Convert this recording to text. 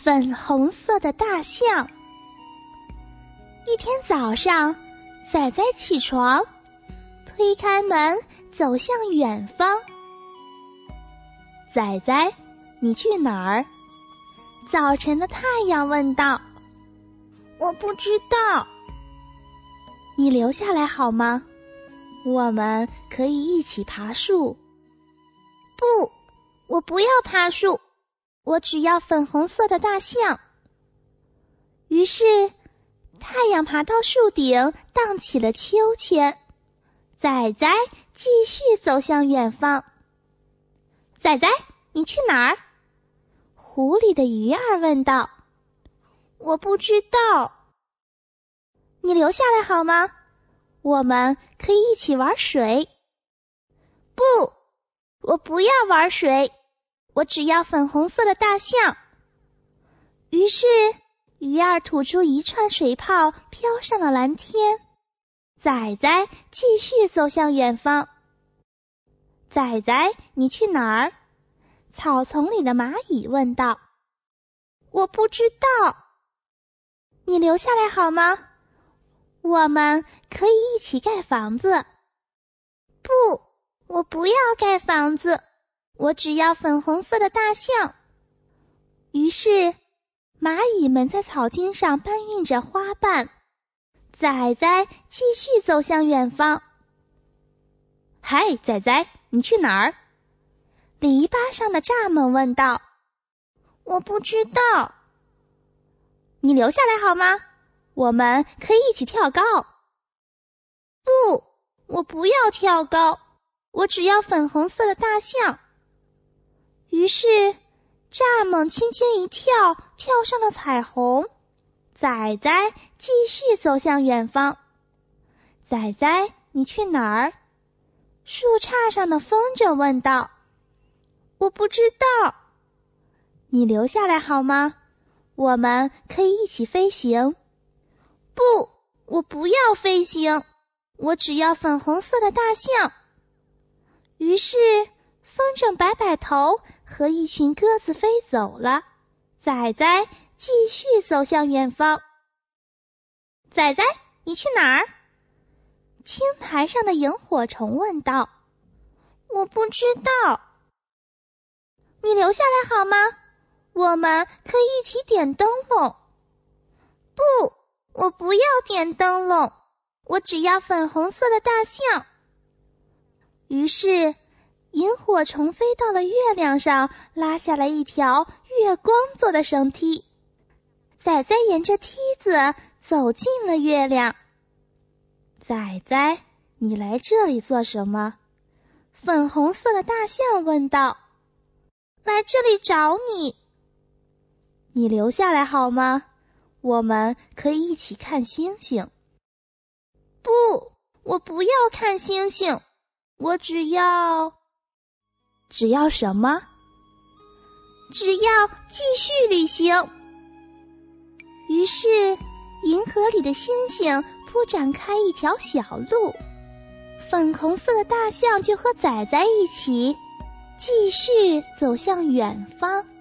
粉红色的大象。一天早上，仔仔起床，推开门走向远方。仔仔，你去哪儿？早晨的太阳问道。 我不知道。 你留下来好吗？我们可以一起爬树。 不，我不要爬树，我只要粉红色的大象。 于是太阳爬到树顶，荡起了秋千。仔仔继续走向远方。仔仔，你去哪儿？湖里的鱼儿问道。 我不知道。 你留下来好吗？我们可以一起玩水。 不，我不要玩水，我只要粉红色的大象。 于是鱼儿吐出一串水泡，飘上了蓝天。仔仔继续走向远方。仔仔，你去哪儿？草丛里的蚂蚁问道。 我不知道。 你留下来好吗？我们可以一起盖房子。 不，我不要盖房子，我只要粉红色的大象。 于是蚂蚁们在草茎上搬运着花瓣。仔仔继续走向远方。嗨，仔仔，你去哪儿？篱笆上的蚱蜢问道。 我不知道。 你留下来好吗？我们可以一起跳高。 不，我不要跳高，我只要粉红色的大象。 于是蚱蜢轻轻一跳，跳上了彩虹。仔仔继续走向远方。仔仔，你去哪儿？树杈上的风筝问道。 我不知道。 你留下来好吗？我们可以一起飞行。 不，我不要飞行，我只要粉红色的大象。 于是风筝摆摆头，和一群鸽子飞走了。仔仔继续走向远方。仔仔，你去哪儿？青苔上的萤火虫问道。 我不知道。 你留下来好吗？我们可以一起点灯笼。 不，我不要点灯笼，我只要粉红色的大象。 于是萤火虫飞到了月亮上，拉下了一条月光做的绳梯。仔仔沿着梯子走进了月亮。仔仔，你来这里做什么？粉红色的大象问道。 来这里找你。 你留下来好吗？我们可以一起看星星。 不，我不要看星星，我只要什么？ 只要继续旅行。 于是银河里的星星铺展开一条小路，粉红色的大象就和仔仔一起继续走向远方。